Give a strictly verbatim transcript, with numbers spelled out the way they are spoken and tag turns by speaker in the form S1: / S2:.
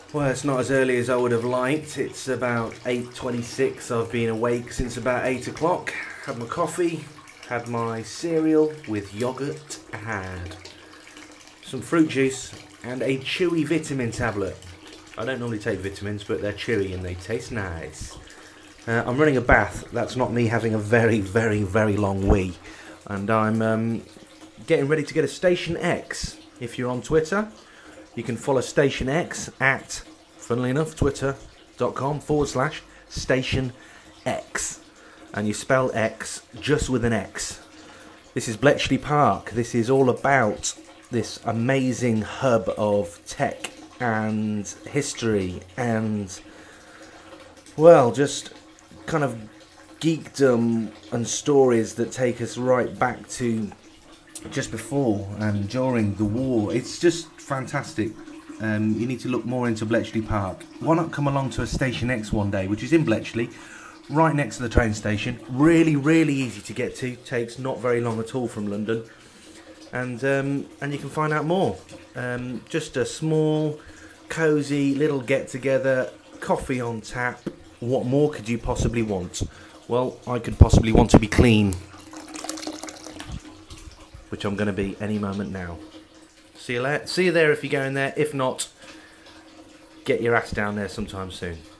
S1: Well, it's not as early as I would have liked. It's about eight twenty-six. I've been awake since about eight o'clock. Had my coffee, had my cereal with yoghurt, had some fruit juice and a chewy vitamin tablet. I don't normally take vitamins, but they're chewy and they taste nice. Uh, I'm running a bath. That's not me having a very, very, very long wee. And I'm um, getting ready to get a Station X. If you're on Twitter, you can follow Station X at, funnily enough, twitter.com forward slash Station X. And you spell X just with an X. This is Bletchley Park. This is all about this amazing hub of tech and history and, well, just kind of geekdom and stories that take us right back to just before and during the war. It's just fantastic. Um, you need to look more into Bletchley Park. Why not come along to a Station X one day, which is in Bletchley, right next to the train station. Really, really easy to get to. Takes not very long at all from London. And um, and you can find out more. Um, just a small, cosy little get-together, coffee on tap. What more could you possibly want? Well, I could possibly want to be clean, which I'm going to be any moment now. See you later. See you there if you're going there. If not, get your ass down there sometime soon.